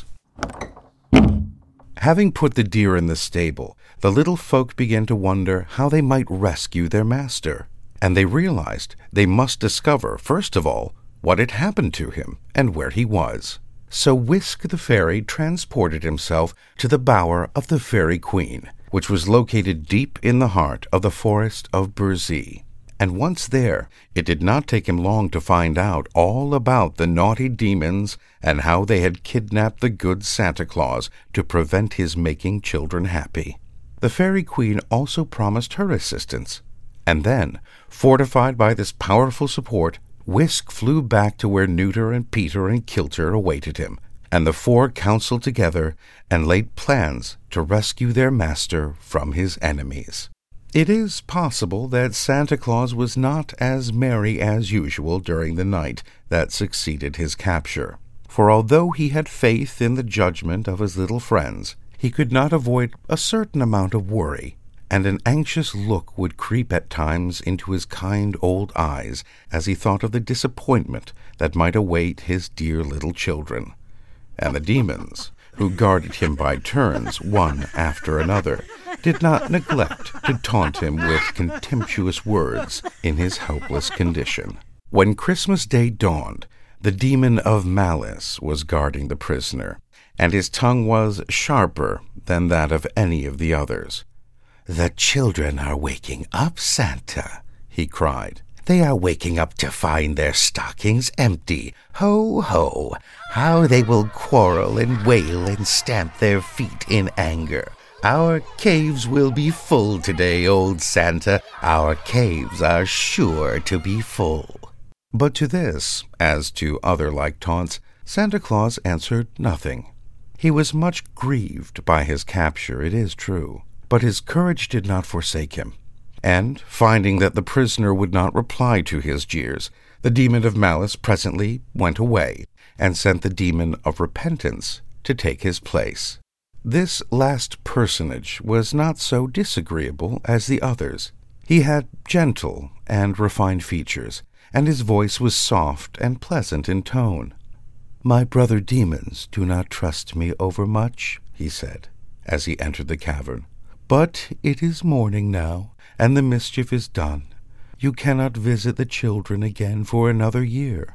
Having put the deer in the stable, the little folk began to wonder how they might rescue their master, and they realized they must discover, first of all, what had happened to him and where he was. So Whisk the fairy transported himself to the bower of the Fairy Queen, which was located deep in the heart of the forest of Burzee. And once there, it did not take him long to find out all about the naughty demons and how they had kidnapped the good Santa Claus to prevent his making children happy. The Fairy Queen also promised her assistance. And then, fortified by this powerful support, Whisk flew back to where Neuter and Peter and Kilter awaited him, and the four counseled together and laid plans to rescue their master from his enemies. It is possible that Santa Claus was not as merry as usual during the night that succeeded his capture, for although he had faith in the judgment of his little friends, he could not avoid a certain amount of worry, and an anxious look would creep at times into his kind old eyes as he thought of the disappointment that might await his dear little children. And the demons, who guarded him by turns, one after another, did not neglect to taunt him with contemptuous words in his helpless condition. When Christmas Day dawned, the demon of malice was guarding the prisoner, and his tongue was sharper than that of any of the others. "The children are waking up, Santa," he cried. "They are waking up to find their stockings empty. Ho, ho! How they will quarrel and wail and stamp their feet in anger. Our caves will be full today, old Santa. Our caves are sure to be full." But to this, as to other like taunts, Santa Claus answered nothing. He was much grieved by his capture, it is true, but his courage did not forsake him. And, finding that the prisoner would not reply to his jeers, the demon of malice presently went away, and sent the demon of repentance to take his place. This last personage was not so disagreeable as the others. He had gentle and refined features, and his voice was soft and pleasant in tone. "My brother demons do not trust me overmuch," he said, as he entered the cavern. "But it is morning now, and the mischief is done. You cannot visit the children again for another year."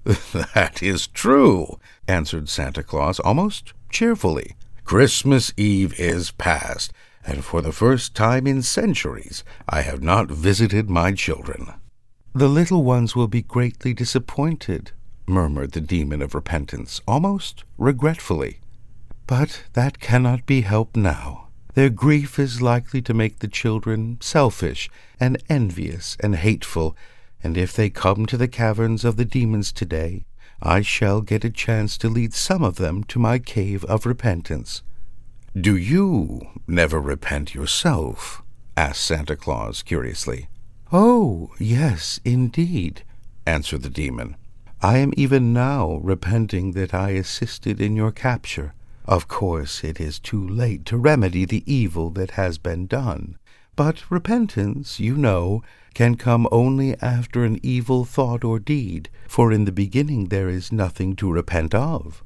"That is true," answered Santa Claus almost cheerfully. "Christmas Eve is past, and for the first time in centuries I have not visited my children." "The little ones will be greatly disappointed," murmured the demon of repentance, almost regretfully. "But that cannot be helped now. Their grief is likely to make the children selfish and envious and hateful, and if they come to the caverns of the demons today, I shall get a chance to lead some of them to my cave of repentance." "Do you never repent yourself?" asked Santa Claus curiously. "Oh, yes, indeed," answered the demon. "I am even now repenting that I assisted in your capture. Of course, it is too late to remedy the evil that has been done, but repentance, you know, can come only after an evil thought or deed, for in the beginning there is nothing to repent of."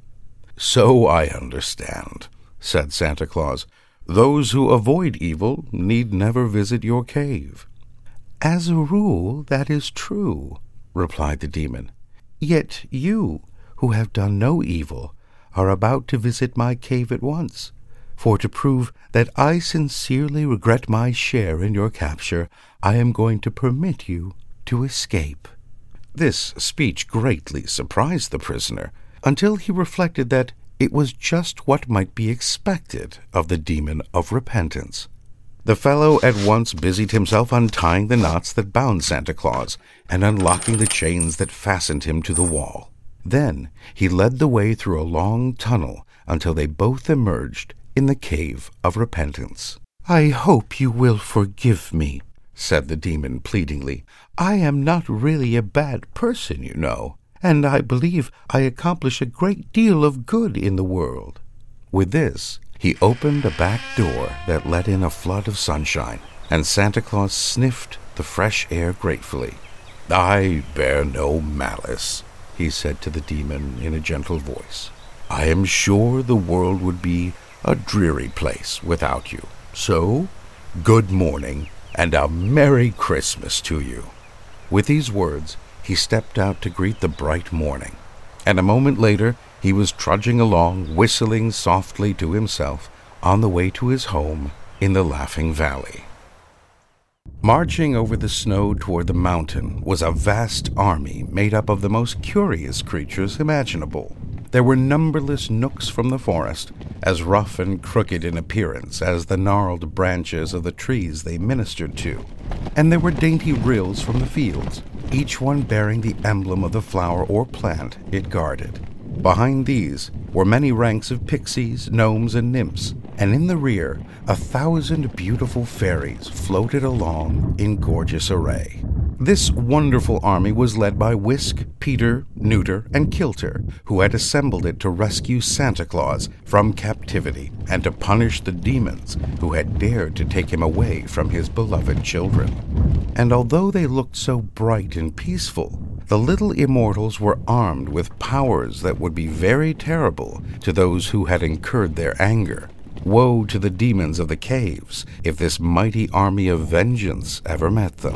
"So I understand," said Santa Claus. "Those who avoid evil need never visit your cave." "As a rule, that is true," replied the demon. "Yet you, who have done no evil, are about to visit my cave at once, for to prove that I sincerely regret my share in your capture, I am going to permit you to escape." This speech greatly surprised the prisoner, until he reflected that it was just what might be expected of the demon of repentance. The fellow at once busied himself untying the knots that bound Santa Claus and unlocking the chains that fastened him to the wall. Then he led the way through a long tunnel until they both emerged in the cave of repentance. "I hope you will forgive me," said the demon pleadingly. "I am not really a bad person, you know, and I believe I accomplish a great deal of good in the world." With this, he opened a back door that let in a flood of sunshine, and Santa Claus sniffed the fresh air gratefully. "I bear no malice," he said to the demon in a gentle voice. "I am sure the world would be a dreary place without you. So, good morning, and a Merry Christmas to you." With these words, he stepped out to greet the bright morning, and a moment later he was trudging along, whistling softly to himself, on the way to his home in the Laughing Valley. Marching over the snow toward the mountain was a vast army made up of the most curious creatures imaginable. There were numberless knooks from the forest, as rough and crooked in appearance as the gnarled branches of the trees they ministered to, and there were dainty rills from the fields, each one bearing the emblem of the flower or plant it guarded. Behind these were many ranks of pixies, gnomes, and nymphs, and in the rear 1,000 beautiful fairies floated along in gorgeous array. This wonderful army was led by Whisk, Peter, Neuter, and Kilter, who had assembled it to rescue Santa Claus from captivity and to punish the demons who had dared to take him away from his beloved children. And although they looked so bright and peaceful, the little immortals were armed with powers that would be very terrible to those who had incurred their anger. Woe to the demons of the caves if this mighty army of vengeance ever met them.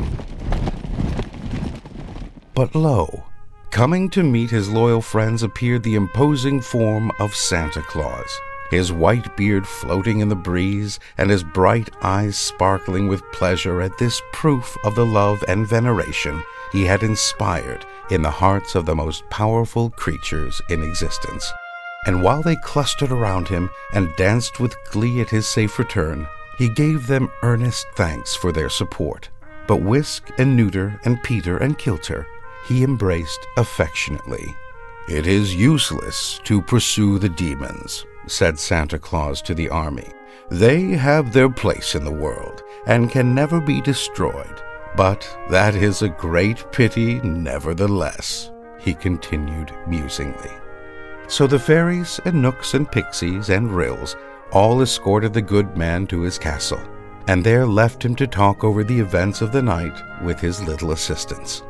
But lo, coming to meet his loyal friends appeared the imposing form of Santa Claus, his white beard floating in the breeze and his bright eyes sparkling with pleasure at this proof of the love and veneration he had inspired in the hearts of the most powerful creatures in existence. And while they clustered around him and danced with glee at his safe return, he gave them earnest thanks for their support. But Whisk and Neuter and Peter and Kilter he embraced affectionately. "It is useless to pursue the demons," said Santa Claus to the army. "They have their place in the world and can never be destroyed. But that is a great pity nevertheless," he continued musingly. So the fairies and nooks and pixies and rills all escorted the good man to his castle, and there left him to talk over the events of the night with his little assistants.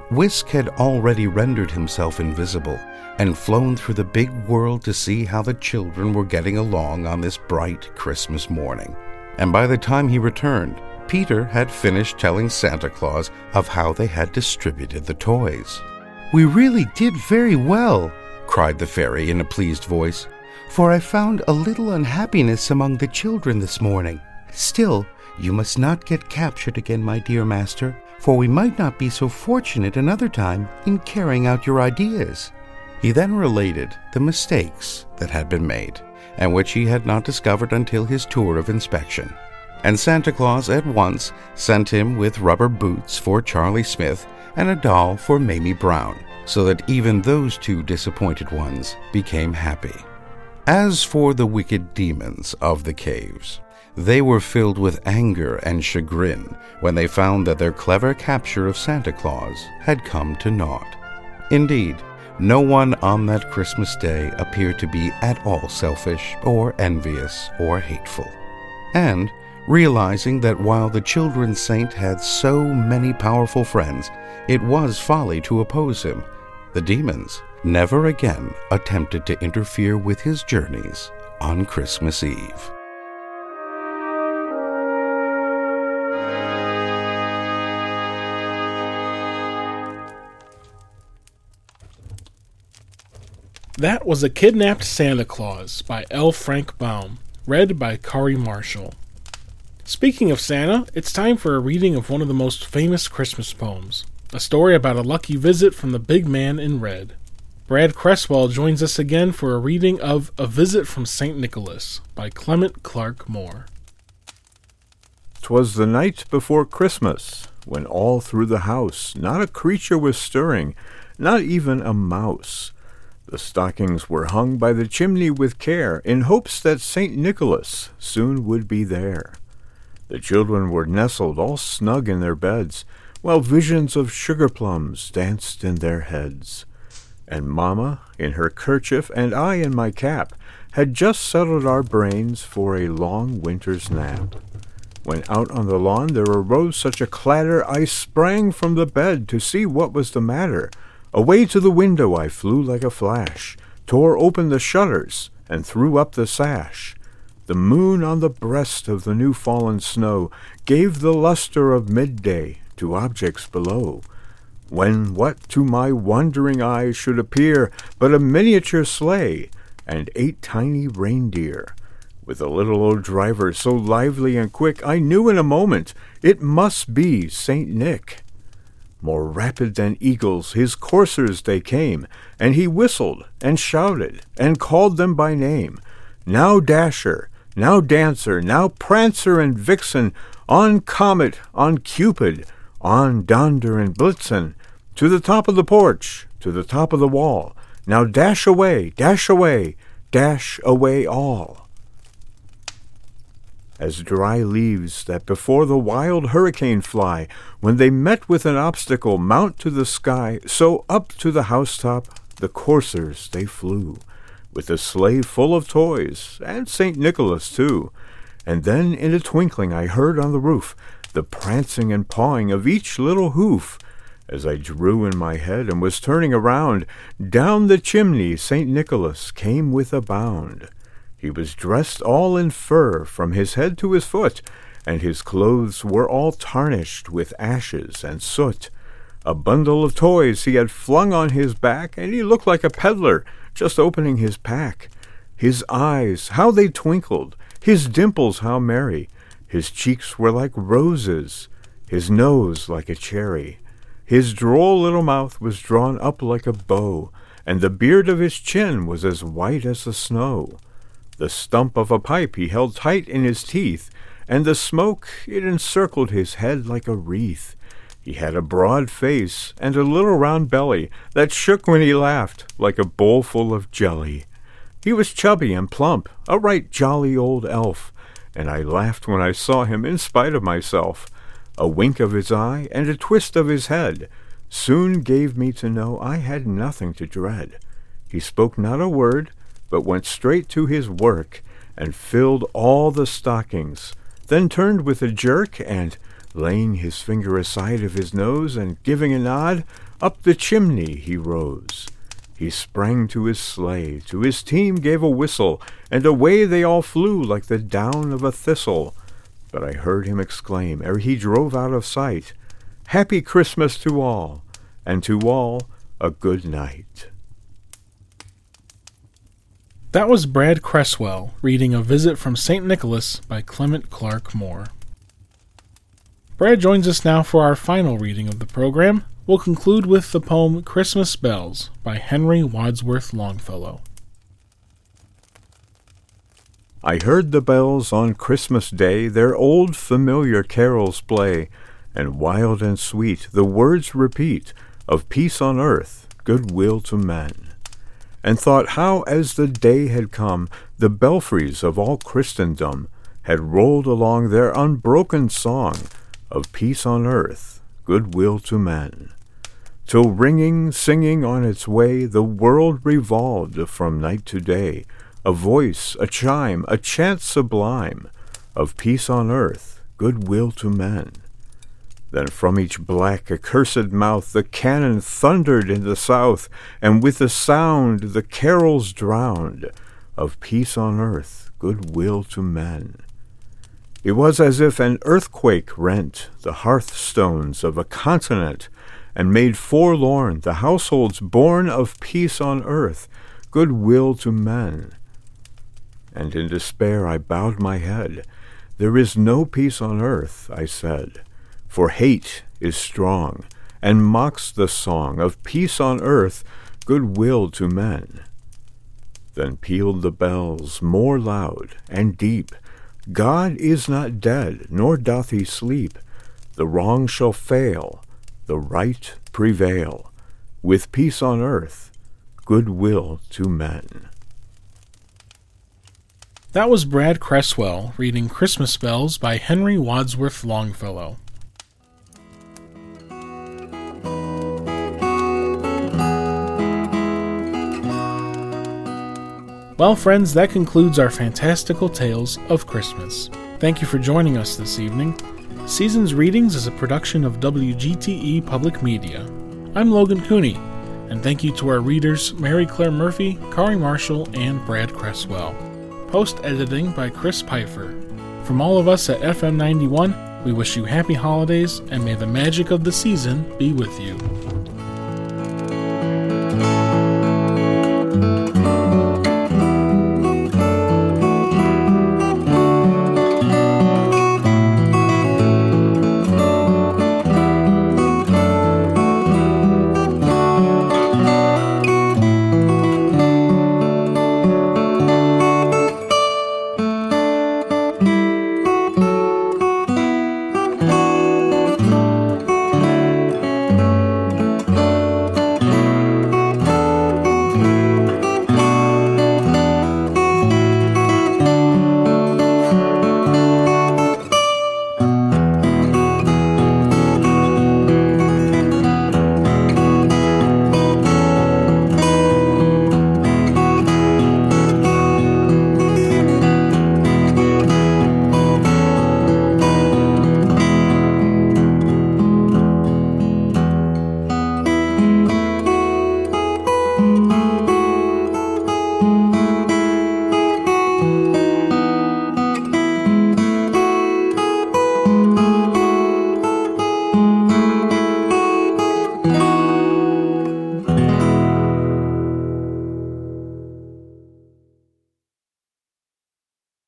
Whisk had already rendered himself invisible and flown through the big world to see how the children were getting along on this bright Christmas morning. And by the time he returned, Peter had finished telling Santa Claus of how they had distributed the toys. "We really did very well," cried the fairy in a pleased voice, "for I found a little unhappiness among the children this morning. Still, you must not get captured again, my dear master, for we might not be so fortunate another time in carrying out your ideas." He then related the mistakes that had been made, and which he had not discovered until his tour of inspection. And Santa Claus at once sent him with rubber boots for Charlie Smith and a doll for Mamie Brown, so that even those two disappointed ones became happy. As for the wicked demons of the caves, they were filled with anger and chagrin when they found that their clever capture of Santa Claus had come to naught. Indeed, no one on that Christmas day appeared to be at all selfish or envious or hateful. And, realizing that while the children's saint had so many powerful friends, it was folly to oppose him, the demons never again attempted to interfere with his journeys on Christmas Eve. That was A Kidnapped Santa Claus by L. Frank Baum, read by Kari Marshall. Speaking of Santa, it's time for a reading of one of the most famous Christmas poems, a story about a lucky visit from the big man in red. Brad Cresswell joins us again for a reading of A Visit from St. Nicholas by Clement Clark Moore. 'Twas the night before Christmas, when all through the house not a creature was stirring, not even a mouse. The stockings were hung by the chimney with care, in hopes that St. Nicholas soon would be there. The children were nestled all snug in their beds, while visions of sugar plums danced in their heads. And Mamma, in her kerchief, and I in my cap, had just settled our brains for a long winter's nap. When out on the lawn there arose such a clatter, I sprang from the bed to see what was the matter. Away to the window I flew like a flash, tore open the shutters, and threw up the sash. The moon on the breast of the new-fallen snow gave the luster of midday to objects below, when what to my wondering eyes should appear but a miniature sleigh and 8 tiny reindeer. With a little old driver so lively and quick, I knew in a moment it must be St. Nick. More rapid than eagles his coursers they came, and he whistled and shouted and called them by name. Now Dasher, now Dancer, now Prancer and Vixen, on Comet, on Cupid, on Donder and Blitzen, to the top of the porch, to the top of the wall. Now dash away, dash away, dash away all. As dry leaves that before the wild hurricane fly, when they met with an obstacle mount to the sky, so up to the housetop the coursers they flew, with a sleigh full of toys, and St. Nicholas too. And then in a twinkling I heard on the roof the prancing and pawing of each little hoof. As I drew in my head and was turning around, down the chimney St. Nicholas came with a bound. He was dressed all in fur from his head to his foot, and his clothes were all tarnished with ashes and soot. A bundle of toys he had flung on his back, and he looked like a peddler just opening his pack. His eyes, how they twinkled, his dimples how merry, his cheeks were like roses, his nose like a cherry. His droll little mouth was drawn up like a bow, and the beard of his chin was as white as the snow. The stump of a pipe he held tight in his teeth, and the smoke, it encircled his head like a wreath. He had a broad face and a little round belly that shook when he laughed like a bowl full of jelly. He was chubby and plump, a right jolly old elf, and I laughed when I saw him in spite of myself. A wink of his eye and a twist of his head soon gave me to know I had nothing to dread. He spoke not a word, but went straight to his work, and filled all the stockings, then turned with a jerk, and, laying his finger aside of his nose, and giving a nod, Up the chimney he rose. He sprang to his sleigh, to his team gave a whistle, and away they all flew like the down of a thistle. But I heard him exclaim, ere he drove out of sight, "Happy Christmas to all, and to all a good night." That was Brad Cresswell reading A Visit from St. Nicholas by Clement Clark Moore. Brad joins us now for our final reading of the program. We'll conclude with the poem Christmas Bells by Henry Wadsworth Longfellow. I heard the bells on Christmas Day their old familiar carols play, and wild and sweet the words repeat of peace on earth, goodwill to men. And thought how, as the day had come, the belfries of all Christendom had rolled along their unbroken song of peace on earth, goodwill to men, till ringing, singing on its way, the world revolved from night to day, a voice, a chime, a chant sublime of peace on earth, goodwill to men. Then from each black, accursed mouth the cannon thundered in the south, and with the sound the carols drowned of peace on earth, goodwill to men. It was as if an earthquake rent the hearthstones of a continent, and made forlorn the households born of peace on earth, goodwill to men. And in despair I bowed my head. There is no peace on earth, I said, for hate is strong, and mocks the song of peace on earth, goodwill to men. Then pealed the bells more loud and deep. God is not dead, nor doth he sleep. The wrong shall fail, the right prevail, with peace on earth, goodwill to men. That was Brad Cresswell reading Christmas Bells by Henry Wadsworth Longfellow. Well, friends, that concludes our fantastical tales of Christmas. Thank you for joining us this evening. Seasons Readings is a production of WGTE Public Media. I'm Logan Cooney, and thank you to our readers Mary Claire Murphy, Kari Marshall, and Brad Cresswell. Post-editing by Chris Pfeiffer. From all of us at FM 91, we wish you happy holidays, and may the magic of the season be with you.